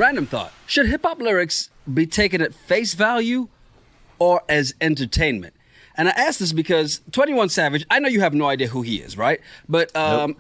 Random thought. Should hip-hop lyrics be taken at face value or as entertainment? And I ask this because 21 Savage, I know you have no idea who he is, right? But Nope.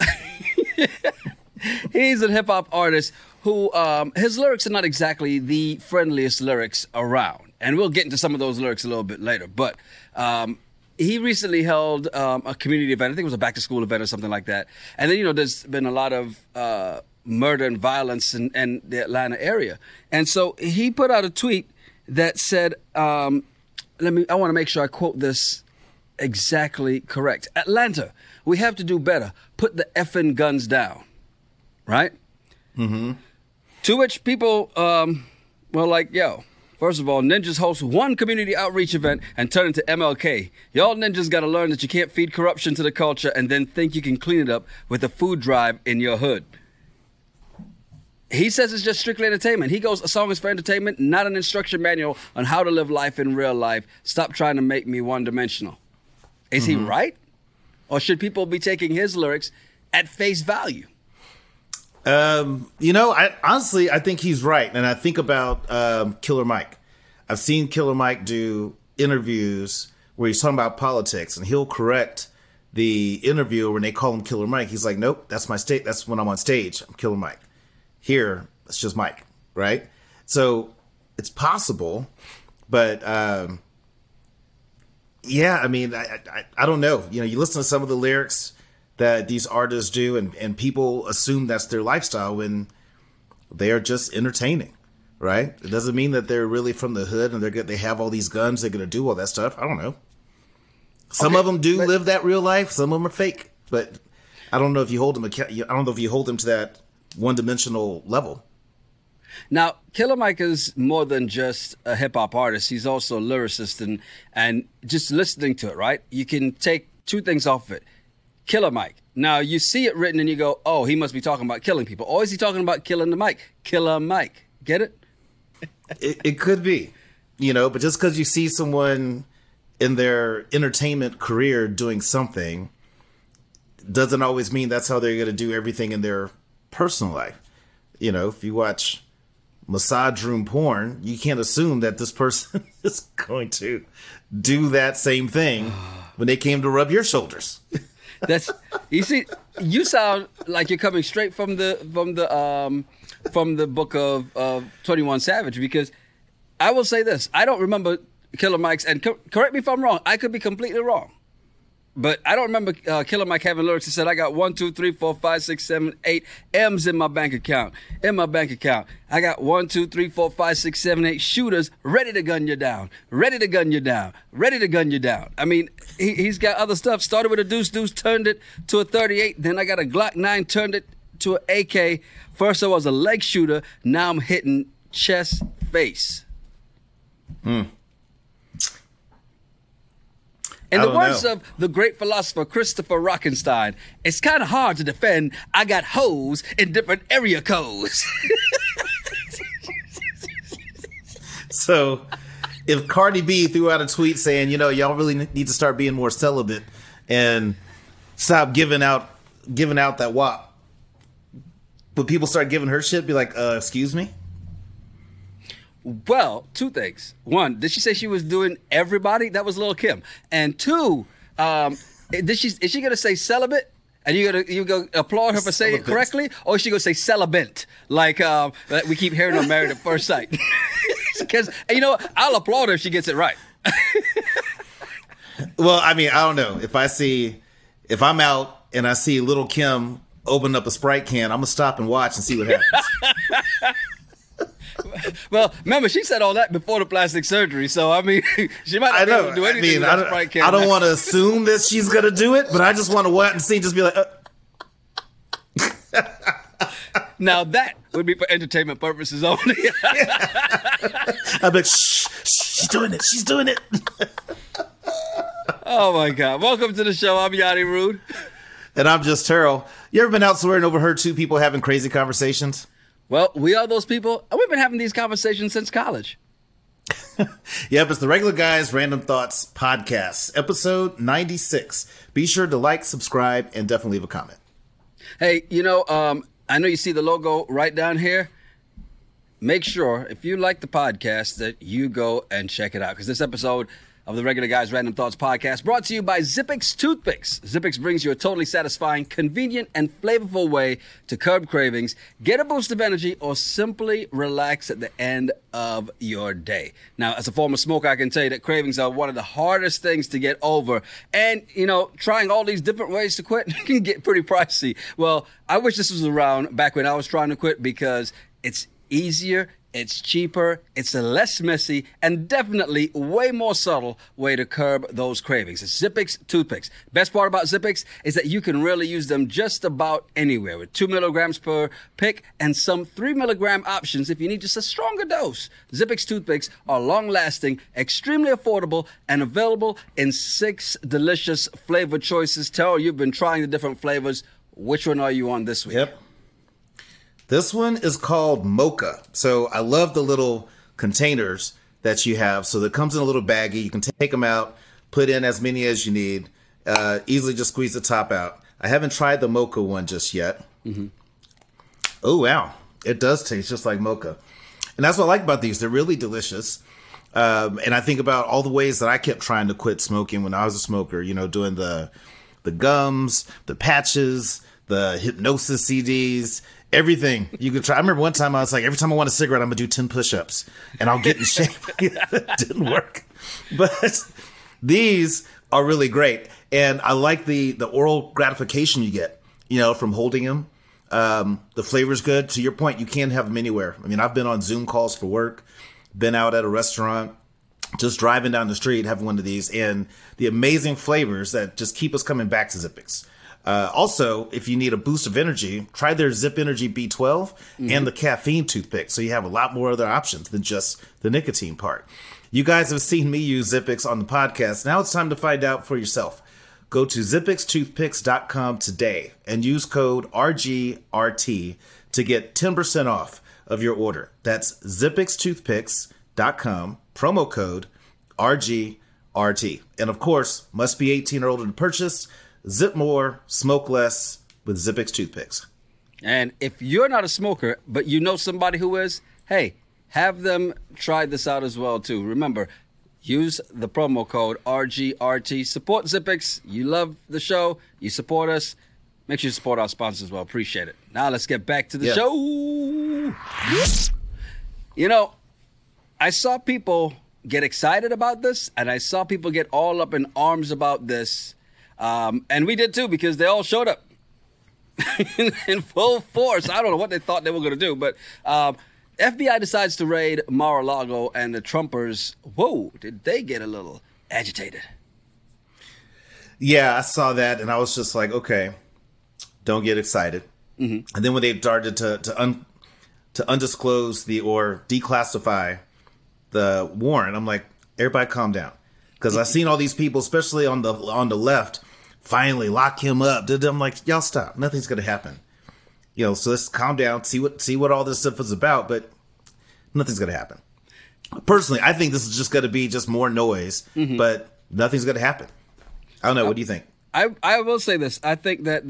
he's a hip-hop artist who, his lyrics are not exactly the friendliest lyrics around. And we'll get into some of those lyrics a little bit later. But he recently held a community event. I think it was a back-to-school event or something like that. And then, there's been a lot of murder and violence in the Atlanta area. And so he put out a tweet that said, I want to make sure I quote this exactly correct. Atlanta, we have to do better. Put the effing guns down. Right? Mm-hmm. To which people were like, yo, first of all, ninjas host one community outreach event and turn into MLK. Y'all ninjas got to learn that you can't feed corruption to the culture and then think you can clean it up with a food drive in your hood. He says it's just strictly entertainment. He goes, a song is for entertainment, not an instruction manual on how to live life in real life. Stop trying to make me one-dimensional. Is he right? Or should people be taking his lyrics at face value? I think he's right. And I think about Killer Mike. I've seen Killer Mike do interviews where he's talking about politics, and he'll correct the interviewer when they call him Killer Mike. He's like, nope, that's my state. That's when I'm on stage. I'm Killer Mike. Here, it's just Mike, right? So it's possible, but I don't know. You listen to some of the lyrics that these artists do, and people assume that's their lifestyle when they are just entertaining, right? It doesn't mean that they're really from the hood and they have all these guns. They're going to do all that stuff. I don't know. Some of them do live that real life. Some of them are fake, but I don't know if you hold them. I don't know if you hold them to that one-dimensional level. Now, Killer Mike is more than just a hip-hop artist. He's also a lyricist, and just listening to it, right? You can take two things off of it. Killer Mike. Now, you see it written and you go, oh, he must be talking about killing people. Or is he talking about killing the mic? Killer Mike. Get it? It could be, but just because you see someone in their entertainment career doing something doesn't always mean that's how they're going to do everything in their personal life. If you watch massage room porn, you can't assume that this person is going to do that same thing when they came to rub your shoulders. You sound like you're coming straight from the book of 21 Savage, because I will say this. I don't remember Killer Mike's, and correct me if I'm wrong, I could be completely wrong. But I don't remember Killer Mike having lyrics that said, I got 1, 2, 3, 4, 5, 6, 7, 8 M's in my bank account. I got 1, 2, 3, 4, 5, 6, 7, 8 shooters ready to gun you down. Ready to gun you down. Ready to gun you down. I mean, he's got other stuff. Started with a deuce, turned it to a 38. Then I got a Glock 9, turned it to an AK. First I was a leg shooter. Now I'm hitting chest, face. In the words of the great philosopher Christopher Rockenstein, it's kind of hard to defend. I got hoes in different area codes. So if Cardi B threw out a tweet saying, y'all really need to start being more celibate and stop giving out that WAP, but people start giving her shit, be like, excuse me? Well, two things. One, did she say she was doing everybody? That was Lil' Kim. And two, is she gonna say celibate? And you go applaud her for saying it correctly, or is she gonna say celibate? Like we keep hearing on Married at First Sight. Because I'll applaud her if she gets it right. Well, I mean, I don't know. If I'm out and I see Lil' Kim open up a Sprite can, I'm gonna stop and watch and see what happens. Well, remember, she said all that before the plastic surgery, so I mean, she might not be able to do anything. I don't want to assume that she's going to do it, but I just want to watch and see, just be like, Now that would be for entertainment purposes only. I'd be like, shh, she's doing it. She's doing it. Oh, my God. Welcome to the show. I'm Yanni Rude. And I'm just Terrell. You ever been out somewhere and overheard two people having crazy conversations? Well, we are those people, and we've been having these conversations since college. Yep, it's the Regular Guys Random Thoughts Podcast, episode 96. Be sure to like, subscribe, and definitely leave a comment. Hey, I know you see the logo right down here. make sure, if you like the podcast, that you go and check it out. Because this episode of the Regular Guys Random Thoughts podcast brought to you by Zippix Toothpicks. Zippix brings you a totally satisfying, convenient, and flavorful way to curb cravings, get a boost of energy, or simply relax at the end of your day. Now, as a former smoker, I can tell you that cravings are one of the hardest things to get over. And, trying all these different ways to quit can get pretty pricey. Well, I wish this was around back when I was trying to quit, because it's easier, it's cheaper, it's a less messy, and definitely way more subtle way to curb those cravings. It's Zippix Toothpicks. Best part about Zippix is that you can really use them just about anywhere with 2 milligrams per pick and some 3 milligram options if you need just a stronger dose. Zippix Toothpicks are long-lasting, extremely affordable, and available in 6 delicious flavor choices. Terrell, you've been trying the different flavors. Which one are you on this week? Yep. This one is called Mocha. So I love the little containers that you have. So it comes in a little baggie. You can take them out, put in as many as you need, easily just squeeze the top out. I haven't tried the Mocha one just yet. Mm-hmm. Oh, wow. It does taste just like Mocha. And that's what I like about these. They're really delicious. And I think about all the ways that I kept trying to quit smoking when I was a smoker, doing the gums, the patches, the hypnosis CDs, everything you could try. I remember one time I was like, every time I want a cigarette, I'm going to do 10 push-ups and I'll get in shape. It didn't work. But these are really great. And I like the oral gratification you get, from holding them. The flavor's good. To your point, you can't have them anywhere. I mean, I've been on Zoom calls for work, been out at a restaurant, just driving down the street, having one of these, and the amazing flavors that just keep us coming back to Zippix. Also, if you need a boost of energy, try their Zip Energy B12 and the caffeine toothpick. So you have a lot more other options than just the nicotine part. You guys have seen me use Zippix on the podcast. Now it's time to find out for yourself. Go to ZippixToothpicks.com today and use code RGRT to get 10% off of your order. That's ZippixToothpicks.com, promo code RGRT. And of course, must be 18 or older to purchase. Zip more, smoke less with Zippix Toothpicks. And if you're not a smoker, but you know somebody who is, hey, have them try this out as well, too. Remember, use the promo code RGRT. Support Zippix. You love the show. You support us. Make sure you support our sponsors as well. Appreciate it. Now let's get back to the show. I saw people get excited about this, and I saw people get all up in arms about this. And we did too, because they all showed up in full force. I don't know what they thought they were going to do, but FBI decides to raid Mar-a-Lago, and the Trumpers, whoa, did they get a little agitated? Yeah, I saw that, and I was just like, okay, don't get excited. Mm-hmm. And then when they started to undisclose or declassify the warrant, I'm like, everybody calm down. Because I've seen all these people, especially on the left, finally lock him up. I'm like, y'all stop. Nothing's going to happen. So let's calm down, see what all this stuff is about, but nothing's going to happen. Personally, I think this is just going to be just more noise, but nothing's going to happen. I don't know. What do you think? I will say this. I think that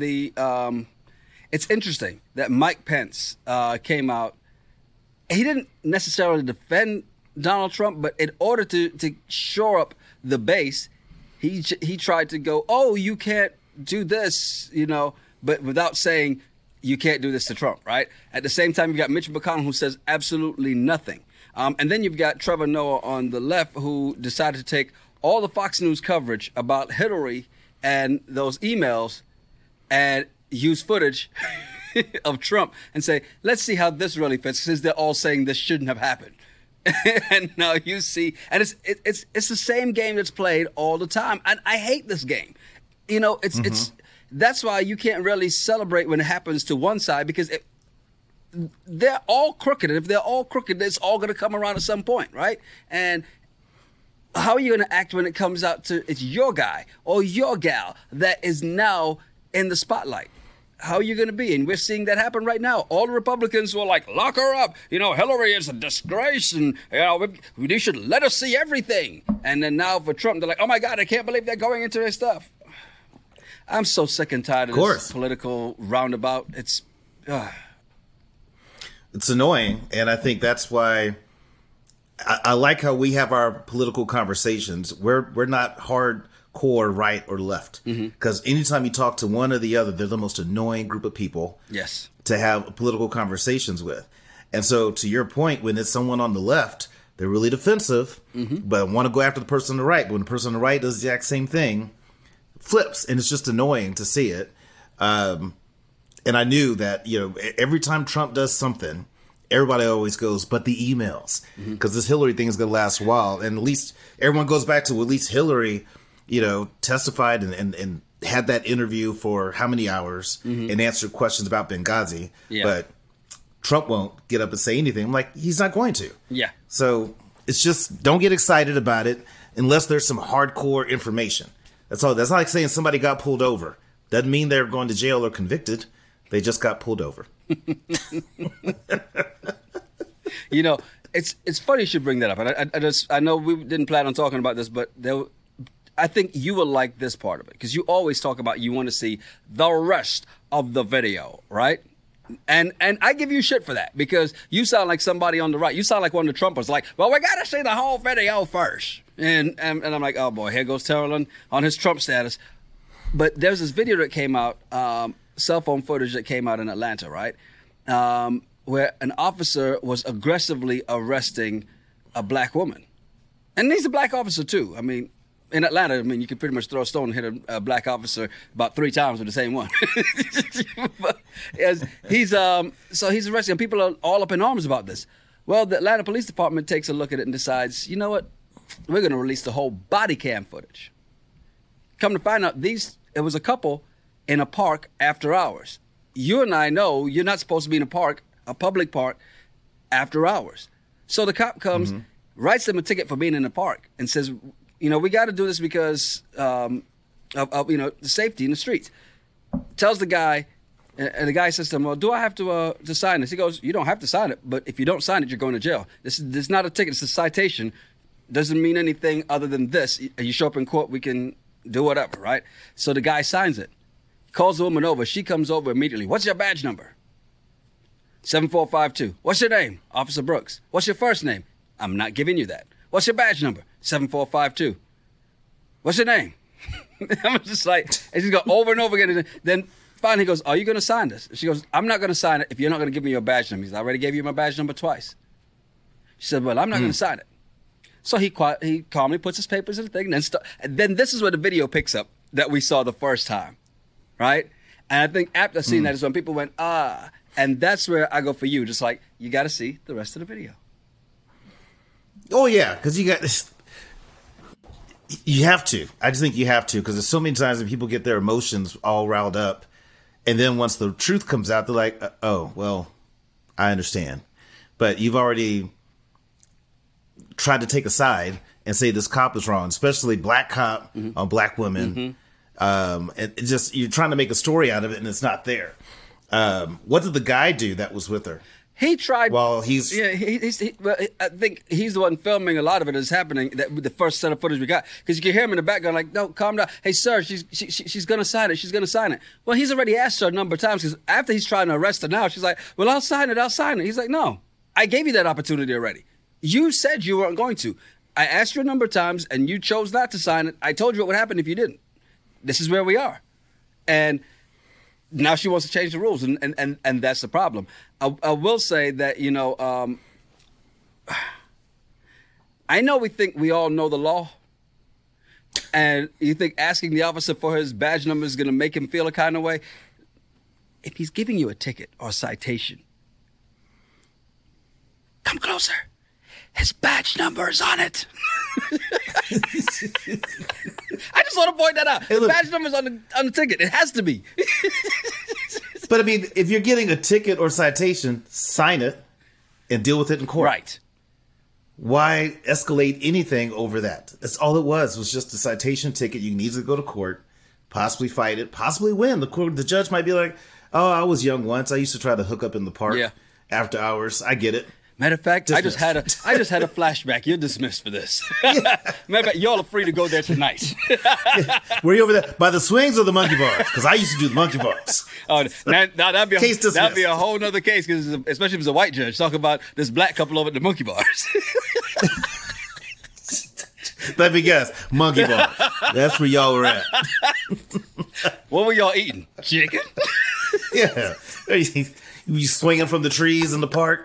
it's interesting that Mike Pence came out. He didn't necessarily defend Donald Trump, but in order to shore up the base, he tried to go, oh, you can't do this, but without saying you can't do this to Trump, right? At the same time, you've got Mitch McConnell, who says absolutely nothing. And then you've got Trevor Noah on the left, who decided to take all the Fox News coverage about Hillary and those emails and use footage of Trump and say, let's see how this really fits, since they're all saying this shouldn't have happened. And now you see, and it's the same game that's played all the time, and I hate this game. It's that's why you can't really celebrate when it happens to one side, because they're all crooked, and if they're all crooked, it's all going to come around at some point, right? And how are you going to act when it comes out to it's your guy or your gal that is now in the spotlight? How are you going to be? And we're seeing that happen right now. All the Republicans were like, lock her up. Hillary is a disgrace, and they should let us see everything. And then now for Trump, they're like, oh my God, I can't believe they're going into their stuff. I'm so sick and tired of this political roundabout. It's It's annoying, and I think that's why I like how we have our political conversations. We're not hardcore right or left, because anytime you talk to one or the other, they're the most annoying group of people Yes. to have political conversations with. And so, to your point, when it's someone on the left, they're really defensive, but want to go after the person on the right. But when the person on the right does the exact same thing, flips, and it's just annoying to see it. And I knew that, every time Trump does something, everybody always goes, but the emails, because this Hillary thing is going to last a while. And at least everyone goes back to, well, at least Hillary, testified and had that interview for how many hours and answered questions about Benghazi. Yeah. But Trump won't get up and say anything. I'm like, he's not going to. Yeah. So it's just, don't get excited about it unless there's some hardcore information. That's all. That's not like saying somebody got pulled over. Doesn't mean they're going to jail or convicted. They just got pulled over. It's funny you should bring that up. And I know we didn't plan on talking about this, but I think you will like this part of it, because you always talk about you want to see the rest of the video, right? And I give you shit for that, because you sound like somebody on the right. You sound like one of the Trumpers, like, well, we got to see the whole video first. And I'm like, oh boy, here goes Terrell on his Trump status. But there's this video that came out, cell phone footage that came out in Atlanta, right? Where an officer was aggressively arresting a black woman. And he's a black officer too. I mean, in Atlanta, you could pretty much throw a stone and hit a black officer about 3 times with the same one. But he's arresting, and people are all up in arms about this. Well, the Atlanta Police Department takes a look at it and decides, you know what? We're going to release the whole body cam footage. Come to find out, it was a couple in a park after hours. You and I know you're not supposed to be in a public park, after hours. So the cop comes, writes them a ticket for being in the park, and says, we got to do this because of the safety in the streets. Tells the guy, and the guy says to him, well, do I have to sign this? He goes, you don't have to sign it, but if you don't sign it, you're going to jail. This is not a ticket, it's a citation. Doesn't mean anything other than this. You show up in court, we can do whatever, right? So the guy signs it. Calls the woman over. She comes over immediately. What's your badge number? 7452. What's your name? Officer Brooks. What's your first name? I'm not giving you that. What's your badge number? 7452. What's your name? I'm just like, and she's going over and over again. Then finally he goes, are you going to sign this? She goes, I'm not going to sign it if you're not going to give me your badge number. He said, I already gave you my badge number twice. She said, well, I'm not going to sign it. So he calmly puts his papers in the thing, and then this is where the video picks up that we saw the first time, right? And I think after seeing that is when people went, and that's where I go for you. Just like, you got to see the rest of the video. Oh, yeah, because you have to. I just think you have to, because there's so many times that people get their emotions all riled up, and then once the truth comes out, they're like, oh, well, I understand. But you've already tried to take a side and say this cop is wrong, especially black cop on black women. And it just, you're trying to make a story out of it, and it's not there. What did the guy do that was with her? He tried. Well, he's. Yeah, I think he's the one filming a lot of it as happening. The first set of footage we got, because you can hear him in the background, like, "No, calm down. Hey, sir, she's gonna sign it. She's gonna sign it." Well, he's already asked her a number of times, because after he's trying to arrest her now, she's like, "Well, I'll sign it. I'll sign it." He's like, "No, I gave you that opportunity already. You said you weren't going to. I asked you a number of times, and you chose not to sign it. I told you what would happen if you didn't. This is where we are." And now she wants to change the rules, and that's the problem. I will say that, I know we think we all know the law, and you think asking the officer for his badge number is going to make him feel a kind of way. If he's giving you a ticket or a citation, come closer. His badge number is on it. I just want to point that out. Hey, look, badge number's on the ticket. It has to be. But I mean, if you're getting a ticket or citation, sign it and deal with it in court. Right. Why escalate anything over that? That's all it was just a citation ticket. You can easily go to court, possibly fight it, possibly win. The judge might be like, "Oh, I was young once. I used to try to hook up in the park after hours. I get it." Matter of fact, I Dismissed. just had a flashback. You're dismissed for this. Matter of fact, y'all are free to go there tonight. Were you over there by the swings or the monkey bars? Because I used to do the monkey bars. Oh, now that'd be Case dismissed. that'd be a whole nother case, because especially if it's a white judge. Talk about this black couple over at the monkey bars. Let me guess, monkey bars. That's where y'all were at. What were y'all eating? Chicken? Yeah. You swinging from the trees in the park?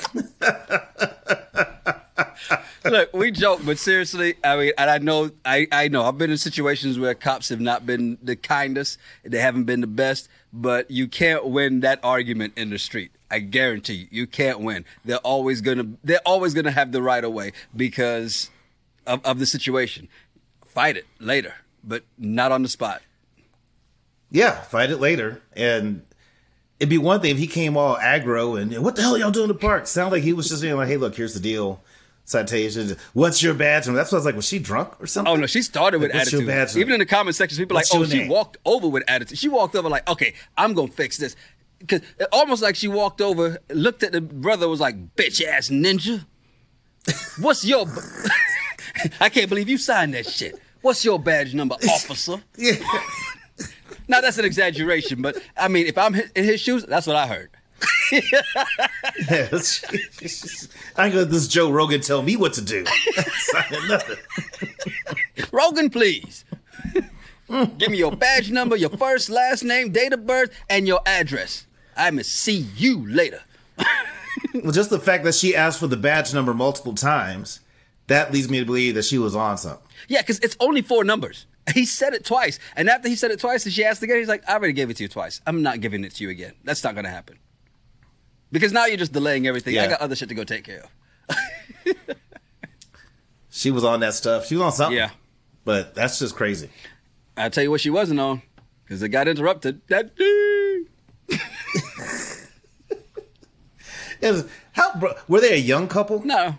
Look, we joke, but seriously, I mean, and I know I've been in situations where cops have not been the kindest, they haven't been the best, but you can't win that argument in the street. I guarantee you can't win. They're always gonna have the right of way because of the situation. Fight it later, but not on the spot. Yeah, fight it later. And it'd be one thing if he came all aggro and what the hell are y'all doing in the park? Sound like he was just being like, hey, look, here's the deal. Citation. What's your badge number? That's what I was like, was she drunk or something? Oh no, she started with Like, what's your attitude. badge number? Even in the comment sections, people are like, What's oh, your she name? walked over with attitude. She walked over like, okay, I'm gonna fix this. Because almost like she walked over, looked at the brother, was like, bitch ass ninja. What's your I can't believe you signed that shit. What's your badge number, officer? Yeah. Now that's an exaggeration, but I mean, if I'm in his shoes, that's what I heard. Yeah, I ain't gonna let this Joe Rogan tell me what to do. Signing nothing. Rogan, please. Give me your badge number, your first, last name, date of birth, and your address. I'ma see you later. Well, just the fact that she asked for the badge number multiple times, that leads me to believe that she was on something. Yeah, because it's only 4 numbers. He said it twice. And after he said it twice and she asked again, he's like, I already gave it to you twice. I'm not giving it to you again. That's not going to happen. Because now you're just delaying everything. Yeah. I got other shit to go take care of. She was on that stuff. She was on something. Yeah. But that's just crazy. I'll tell you what she wasn't on. Because it got interrupted. That Were they a young couple? No.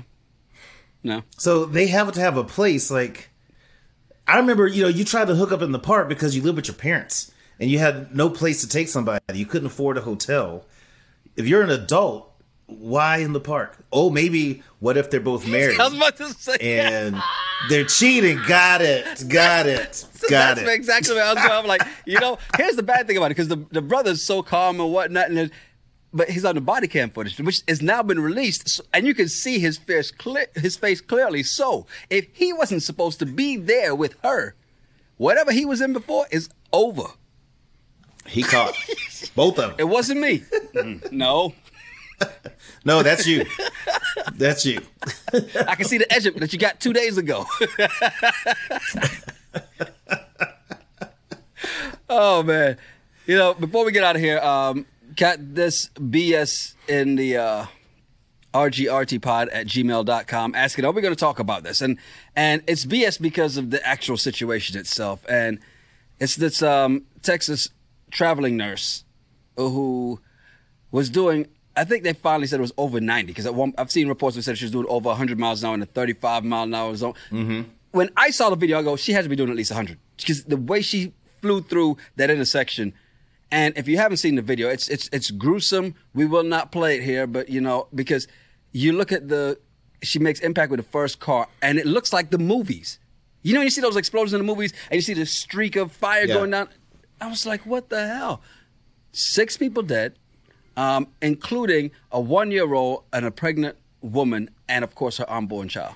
So they have to have a place. Like, I remember, you tried to hook up in the park because you live with your parents and you had no place to take somebody. You couldn't afford a hotel. If you're an adult, why in the park? Oh, maybe what if they're both married I was about to say. and they're cheating? Got it. That's exactly what I was going. I'm like, here's the bad thing about it, because the brother's so calm and whatnot, but he's on the body cam footage, which has now been released, and you can see his face clearly. So if he wasn't supposed to be there with her, whatever he was in before is over. He caught both of It them. wasn't me. No. No, that's you. That's you. I can see the edge of it that you got 2 days ago. Oh, man. Before we get out of here, got this BS in the rgrtpod@gmail.com asking, are we going to talk about this? And it's BS because of the actual situation itself. And it's this Texas traveling nurse who was doing, I think they finally said it was over 90, because I've seen reports that said she was doing over 100 miles an hour in a 35-mile-an-hour zone. Mm-hmm. When I saw the video, I go, she has to be doing at least 100, because the way she flew through that intersection. And if you haven't seen the video, it's gruesome. We will not play it here, but because you look at she makes impact with the first car, and it looks like the movies. You see those explosions in the movies, and you see the streak of fire going down. I was like, what the hell? 6 people dead, including a 1-year-old and a pregnant woman, and of course her unborn child.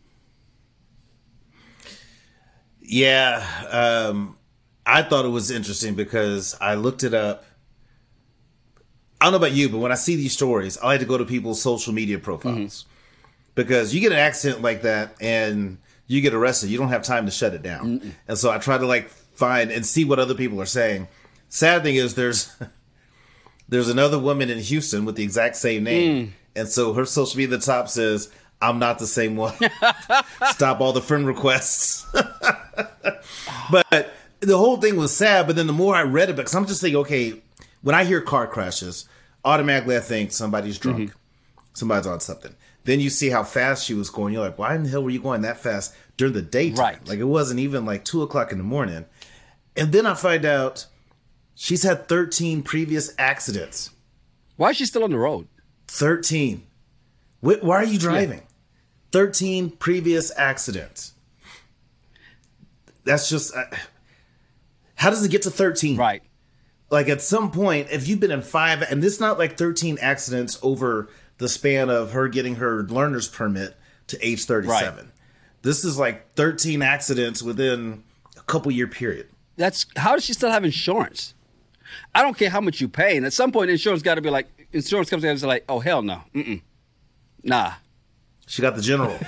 Yeah, I thought it was interesting because I looked it up. I don't know about you, but when I see these stories, I like to go to people's social media profiles. Because you get an accident like that and you get arrested, you don't have time to shut it down. Mm-mm. And so I try to find and see what other people are saying. Sad thing is there's another woman in Houston with the exact same name. And so her social media at the top says, I'm not the same one. Stop all the friend requests. But the whole thing was sad, but then the more I read it, because I'm just thinking, okay, when I hear car crashes, automatically I think somebody's drunk. Somebody's on something. Then you see how fast she was going. You're like, why in the hell were you going that fast during the daytime? Right. Like, it wasn't even 2 o'clock in the morning. And then I find out she's had 13 previous accidents. Why is she still on the road? 13. Why are you driving? 13 previous accidents. That's just... how does it get to 13? Right. Like, at some point, if you've been in 5... And this is not like 13 accidents over the span of her getting her learner's permit to age 37. Right. This is like 13 accidents within a couple-year period. How does she still have insurance? I don't care how much you pay. And at some point, insurance company is like, oh, hell no. Mm-mm. Nah. She got the General.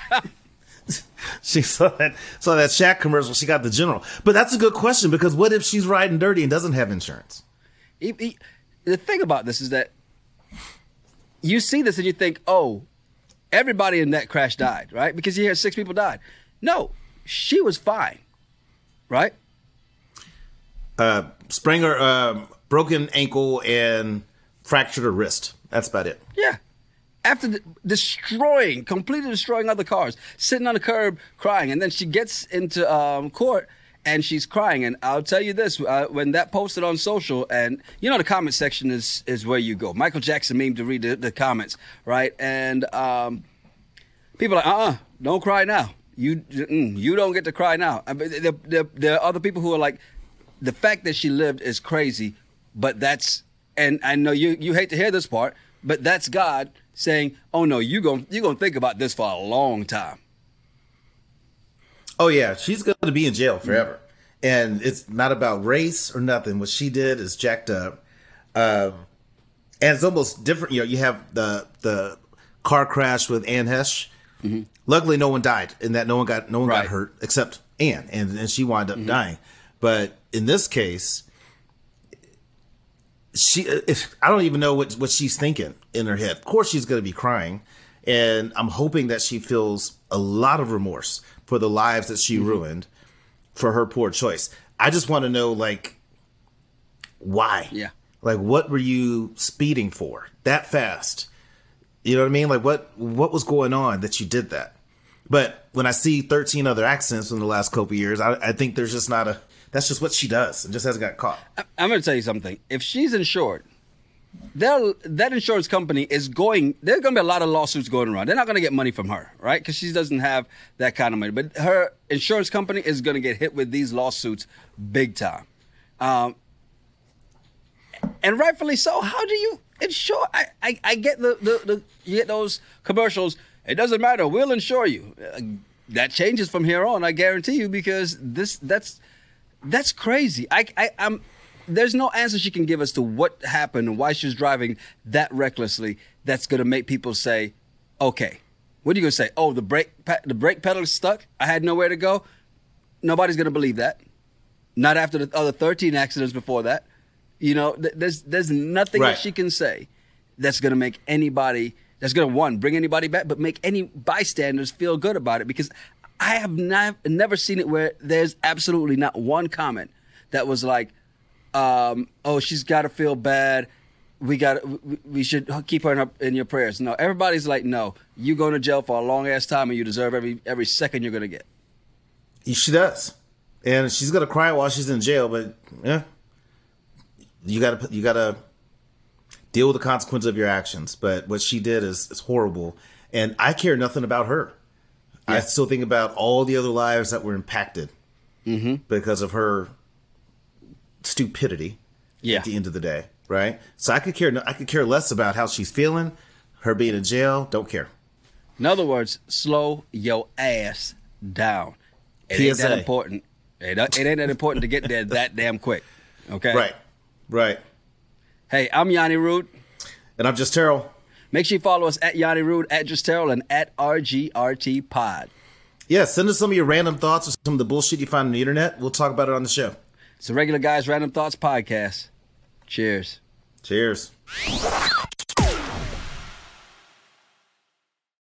She saw that Shaq commercial. She got the General. But that's a good question, because what if she's riding dirty and doesn't have insurance? The thing about this is that you see this and you think, oh, everybody in that crash died, right? Because you hear 6 people died. No, she was fine, right? Sprained her broken ankle and fractured her wrist. That's about it. Yeah. After completely destroying other cars, sitting on the curb crying. And then she gets into court and she's crying. And I'll tell you this, when that posted on social, and you know the comment section is where you go. Michael Jackson meme to read the comments, right? And people are like, don't cry now. You don't get to cry now. I mean, there are other people who are like, the fact that she lived is crazy, but that's, and I know you hate to hear this part, but that's God saying, oh no, you're gonna think about this for a long time. Oh yeah, she's going to be in jail forever. And it's not about race or nothing. What she did is jacked up. And it's almost different. You know, you have the car crash with Anne Hesh. Mm-hmm. Luckily, no one died in that. No one got hurt except Anne, and she wound up dying. But in this case, I don't even know what she's thinking in her head. Of course, she's going to be crying, and I'm hoping that she feels a lot of remorse for the lives that she ruined for her poor choice. I just want to know, like, why? Yeah. Like, what were you speeding for that fast? You know what I mean? Like, what was going on that you did that? But when I see 13 other accidents in the last couple of years, I think there's just not that's just what she does and just hasn't got caught. I'm going to tell you something. If she's insured, that insurance company there's going to be a lot of lawsuits going around. They're not going to get money from her, right? Because she doesn't have that kind of money. But her insurance company is going to get hit with these lawsuits big time. And rightfully so. How do you insure? I get you get those commercials. It doesn't matter. We'll insure you. That changes from here on, I guarantee you, because that's crazy. There's no answer she can give as to what happened and why she was driving that recklessly that's going to make people say, okay, what are you going to say? Oh, the brake pedal is stuck? I had nowhere to go? Nobody's going to believe that. Not after the other 13 accidents before that. You know, there's nothing that she can say that's going to make anybody, that's going to, one, bring anybody back, but make any bystanders feel good about it, because I have never seen it where there's absolutely not one comment that was like, oh, she's got to feel bad. We should keep her in your prayers. No, everybody's like, no, you going to jail for a long ass time and you deserve every second you're going to get. She does. And she's going to cry while she's in jail, but yeah, you got to deal with the consequence of your actions. But what she did is horrible. And I care nothing about her. Yeah. I still think about all the other lives that were impacted because of her stupidity at the end of the day, right? So I could care less about how she's feeling, her being in jail. Don't care. In other words, slow your ass down. It ain't that important. It ain't that important to get there that damn quick. Okay? Right. Hey, I'm Yanni Rude. And I'm Just Terrell. Make sure you follow us at Yanni Rude, at Just Terrell, and at RGRT Pod. Yeah, send us some of your random thoughts or some of the bullshit you find on the internet. We'll talk about it on the show. It's a Regular Guys Random Thoughts podcast. Cheers. Cheers.